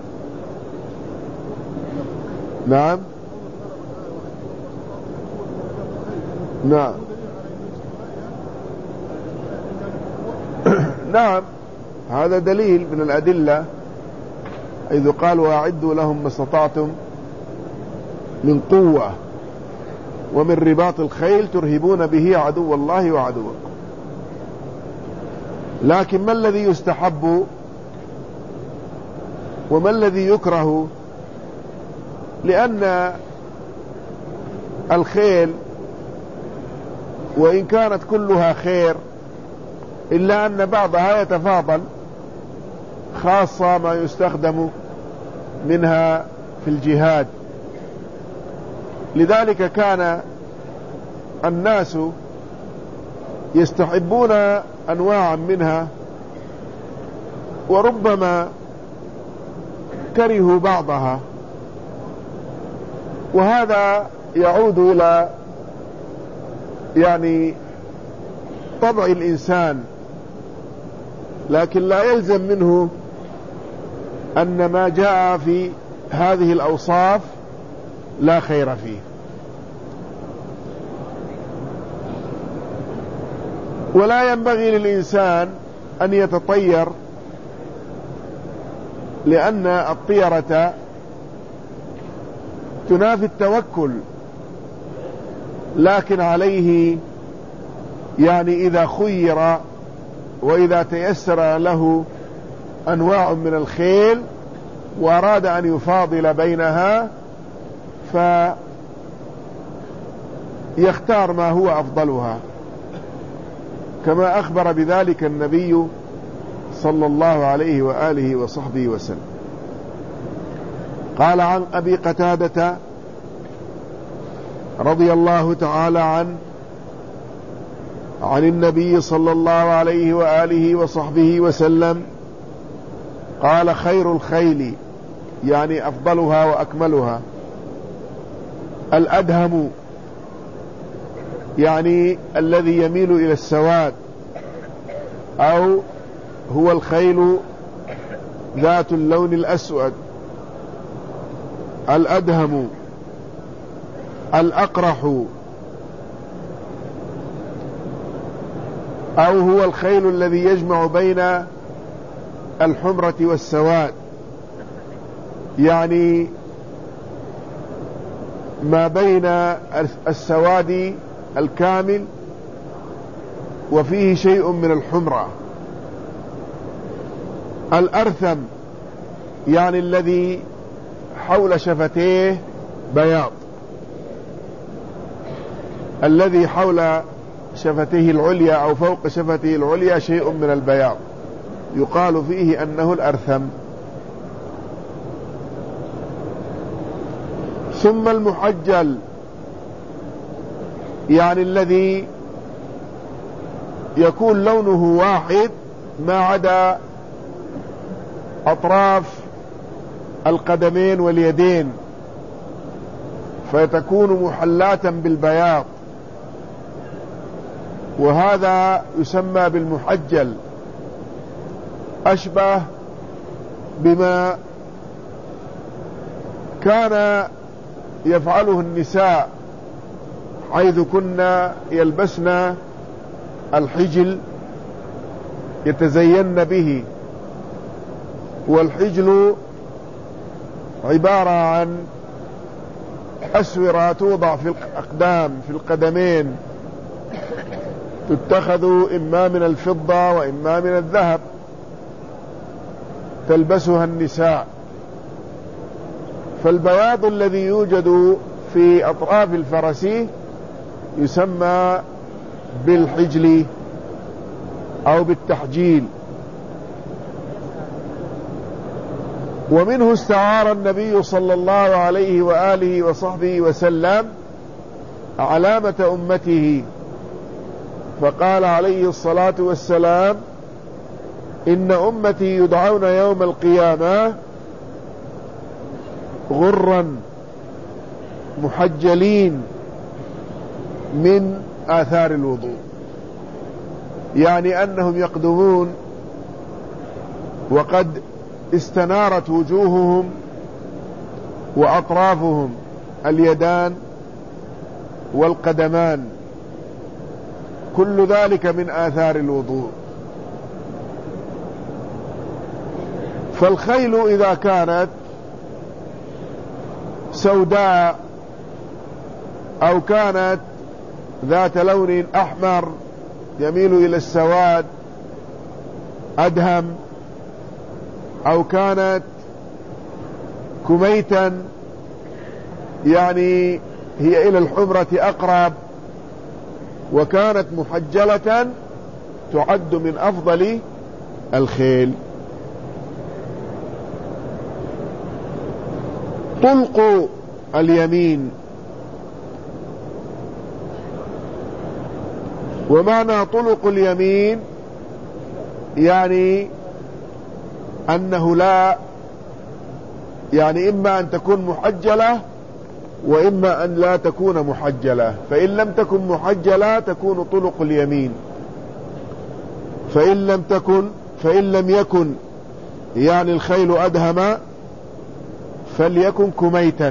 نعم نعم نعم، هذا دليل من الأدلة، إذ قال وأعدوا لهم ما استطعتم من قوة ومن رباط الخيل ترهبون به عدو الله وعدوكم. لكن ما الذي يستحب وما الذي يكره؟ لأن الخيل وإن كانت كلها خير إلا أن بعضها يتفاضل، خاصة ما يستخدم منها في الجهاد. لذلك كان الناس يستحبون أنواعا منها، وربما كرهوا بعضها، وهذا يعود إلى طبع الإنسان، لكن لا يلزم منه أن ما جاء في هذه الأوصاف لا خير فيه. ولا ينبغي للإنسان أن يتطير، لأن الطيرة تنافي التوكل، لكن عليه إذا خير وإذا تيسر له أنواع من الخيل وأراد أن يفاضل بينها فيختار ما هو أفضلها، كما أخبر بذلك النبي صلى الله عليه وآله وصحبه وسلم. قال عن أبي قتادة رضي الله تعالى عنه عن النبي صلى الله عليه وآله وصحبه وسلم قال خير الخيل، أفضلها وأكملها، الأدهم، الذي يميل إلى السواد، أو هو الخيل ذات اللون الأسود، الأدهم. الأقرح أو هو الخيل الذي يجمع بين الحمرة والسواد، يعني ما بين السواد الكامل وفيه شيء من الحمرة. الأرثم يعني الذي حول شفتيه بياض، الذي حول شفتيه العليا أو فوق شفتيه العليا شيء من البياض يقال فيه أنه الأرثم. ثم المحجل يعني الذي يكون لونه واحد ما عدا أطراف القدمين واليدين، فتكون محلاة بالبياض، وهذا يسمى بالمحجل، أشبه بما كان يفعله النساء حيث كنا يلبسن الحجل يتزين به. والحجل عبارة عن أسورة توضع في الأقدام في القدمين، تتخذ إما من الفضة وإما من الذهب، تلبسها النساء. فالبياض الذي يوجد في أطراف الفرس يسمى بالحجل أو بالتحجيل. ومنه استعار النبي صلى الله عليه وآله وصحبه وسلم علامة أمته، فقال عليه الصلاة والسلام: إن أمتي يدعون يوم القيامة غرا محجلين من آثار الوضوء، يعني أنهم يقدمون وقد استنارت وجوههم وأطرافهم اليدان والقدمان، كل ذلك من آثار الوضوء. فالخيل إذا كانت سوداء أو كانت ذات لون أحمر يميل إلى السواد أدهم، أو كانت كميتا يعني هي إلى الحمرة أقرب، وكانت محجلة تعد من أفضل الخيل. طلق اليمين، ومعنى طلق اليمين يعني أنه لا، يعني إما أن تكون محجلة وإما أن لا تكون محجلة، فإن لم تكن محجلة تكون طلق اليمين، فإن لم يكن يعني الخيل أدهم فليكن كميتا.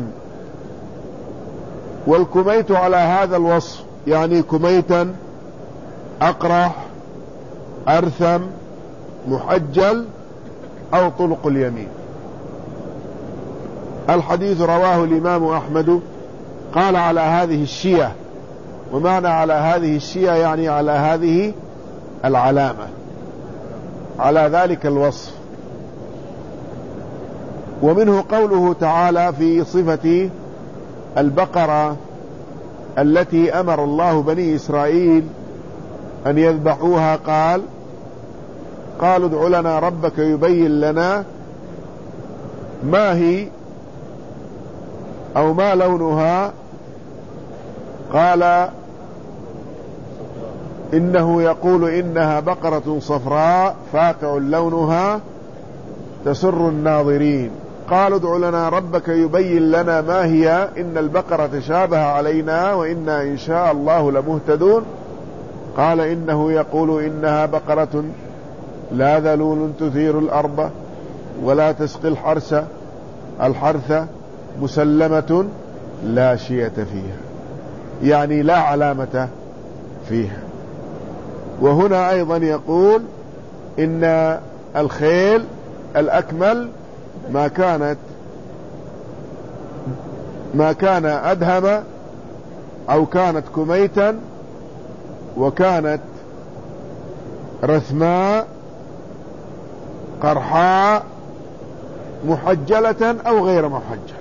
والكميت على هذا الوصف، يعني كميتا أقرح أرثم محجل أو طلق اليمين. الحديث رواه الإمام أحمد، قال على هذه الشية، ومعنى على هذه الشية يعني على هذه العلامة، على ذلك الوصف. ومنه قوله تعالى في صفة البقرة التي أمر الله بني إسرائيل أن يذبحوها، قالوا ادع لنا ربك يبين لنا ما هي أو ما لونها، قال إنه يقول إنها بقرة صفراء فاقع لونها تسر الناظرين. قالوا ادع لنا ربك يبين لنا ما هي إن البقرة تشابه علينا وإنا إن شاء الله لمهتدون. قال إنه يقول إنها بقرة لا ذلول تثير الأرض ولا تسقي الحرث مسلمة لا شية فيها. يعني لا علامة فيها. وهنا أيضا يقول إن الخيل الأكمل ما كان أدهم أو كانت كميتا وكانت رثماء قرحاء محجلة أو غير محجلة.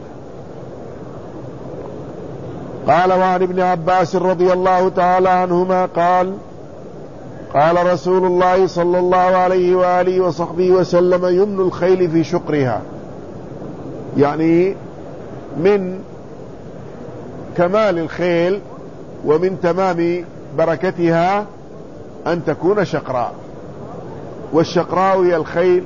قال وعن ابن عباس رضي الله تعالى عنهما قال قال رسول الله صلى الله عليه وآله وصحبه وسلم يمن الخيل في شقرها، يعني من كمال الخيل ومن تمام بركتها أن تكون شقراء. والشقراء هي الخيل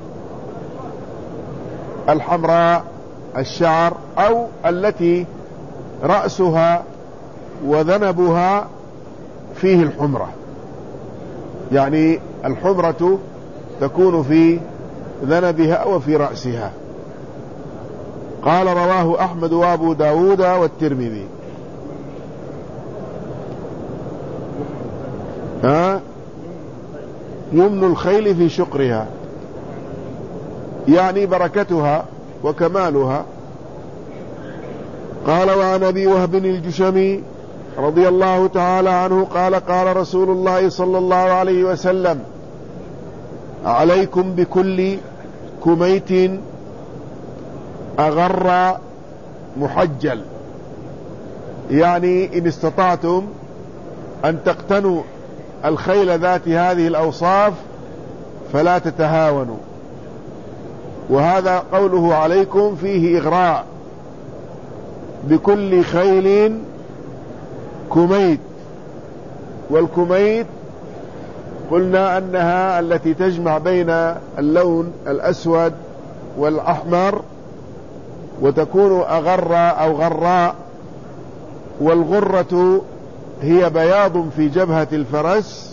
الحمراء الشعر أو التي رأسها وذنبها فيه الحمرة، يعني الحمرة تكون في ذنبها وفي رأسها. قال رواه أحمد وأبو داود والترمذي. يمن الخيل في شقرها يعني بركتها وكمالها. قال وعن أبي وهب الجشمي رضي الله تعالى عنه قال قال رسول الله صلى الله عليه وسلم عليكم بكل كميت أغر محجل، يعني إن استطعتم أن تقتنوا الخيل ذات هذه الأوصاف فلا تتهاونوا. وهذا قوله عليكم فيه إغراء، بكل خيل كميت. والكميت قلنا أنها التي تجمع بين اللون الأسود والأحمر وتكون أغر أو غراء. والغرة هي بياض في جبهة الفرس،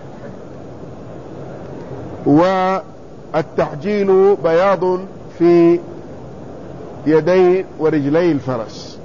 والتحجيل بياض في يدي ورجلي الفرس.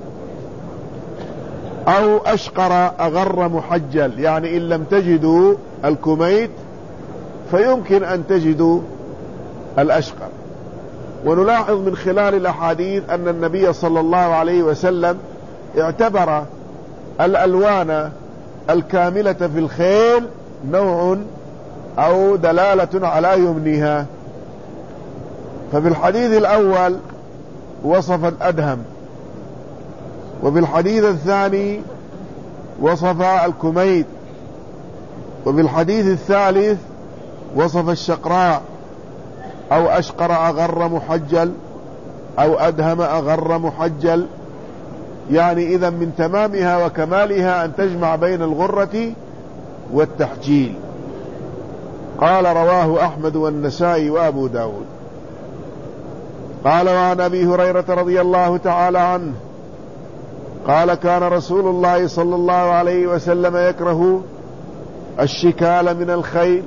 أو أشقر أغر محجل، يعني إن لم تجدوا الكميت فيمكن أن تجدوا الأشقر. ونلاحظ من خلال الأحاديث أن النبي صلى الله عليه وسلم اعتبر الألوان الكاملة في الخيل نوع أو دلالة على يمنها. ففي الحديث الأول وصف الأدهم، وفي الحديث الثاني وصف الكميت، وفي الحديث الثالث وصف الشقراء أو أشقر أغر محجل أو أدهم أغر محجل. يعني إذا من تمامها وكمالها أن تجمع بين الغرة والتحجيل. قال رواه أحمد والنسائي وأبو داود. قال وعن أبي هريرة رضي الله تعالى عنه قال كان رسول الله صلى الله عليه وسلم يكره الشكال من الخيل.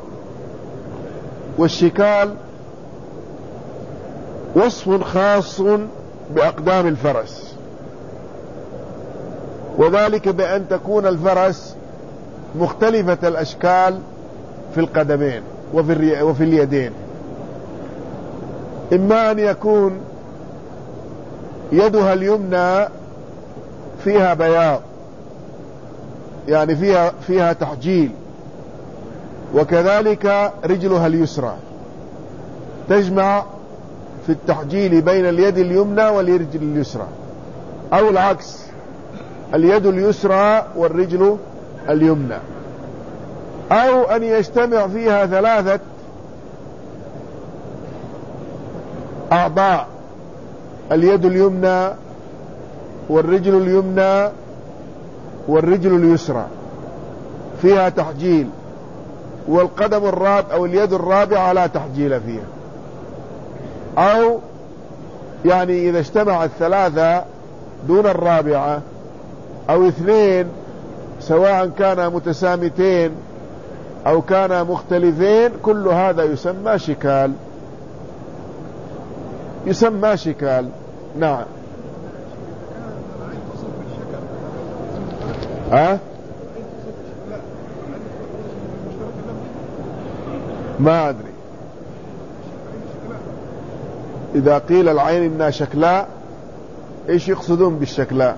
والشكال وصف خاص بأقدام الفرس، وذلك بأن تكون الفرس مختلفة الأشكال في القدمين وفي اليدين. إما أن يكون يدها اليمنى فيها بياض، يعني فيها تحجيل، وكذلك رجلها اليسرى تجمع في التحجيل بين اليد اليمنى والرجل اليسرى، أو العكس، اليد اليسرى والرجل اليمنى، أو أن يجتمع فيها ثلاثة أعضاء، اليد اليمنى والرجل اليمنى والرجل اليسرى فيها تحجيل، والقدم الرابع أو اليد الرابعة لا تحجيل فيها. أو يعني إذا اجتمع الثلاثة دون الرابعة أو اثنين، سواء كانا متسامتين أو كانا مختلفين، كل هذا يسمى شكال، يسمى شكال. نعم. ما أدري إذا قيل العين إنها شكلاء إيش يقصدون بالشكلاء؟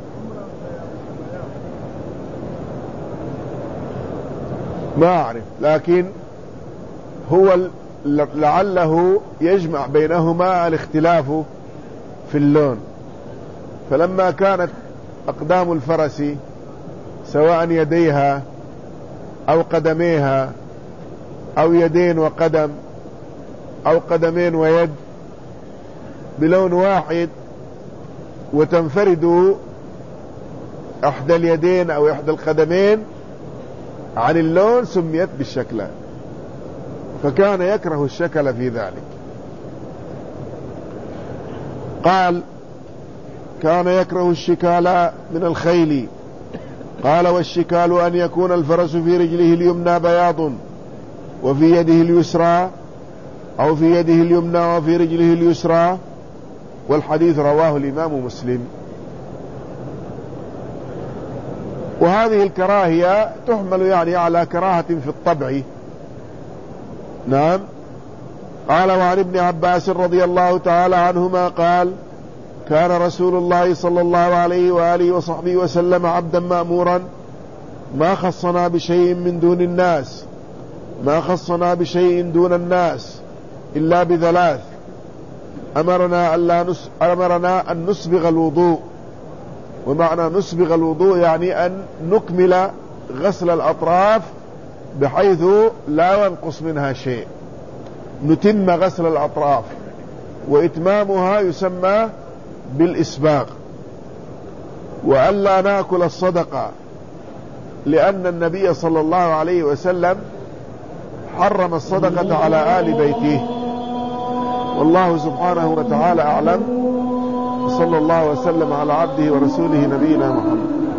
ما أعرف، لكن هو لعله يجمع بينهما الاختلاف في اللون. فلما كانت أقدام الفرس سواء يديها أو قدميها أو يدين وقدم أو قدمين ويد بلون واحد، وتنفرد إحدى اليدين أو إحدى القدمين عن اللون سميت بالشكل، فكان يكره الشكل في ذلك. قال كان يكره الشكال من الخيل. قال والشكال أن يكون الفرس في رجله اليمنى بياض وفي يده اليسرى، أو في يده اليمنى وفي رجله اليسرى. والحديث رواه الإمام مسلم. وهذه الكراهية تحمل يعني على كراهة في الطبع. نعم. قال وعن ابن عباس رضي الله تعالى عنهما قال كان رسول الله صلى الله عليه وآله وصحبه وسلم عبدا مأمورا ما خصنا بشيء من دون الناس، ما خصنا بشيء دون الناس إلا بثلاث: أمرنا أن نسبغ الوضوء. ومعنى نسبغ الوضوء يعني أن نكمل غسل الأطراف بحيث لا ينقص منها شيء، نتم غسل الأطراف، وإتمامها يسمى بالإسباغ. وألا نأكل الصدقة، لأن النبي صلى الله عليه وسلم حرم الصدقة على آل بيته. والله سبحانه وتعالى أعلم. صلى الله وسلم على عبده ورسوله نبينا محمد.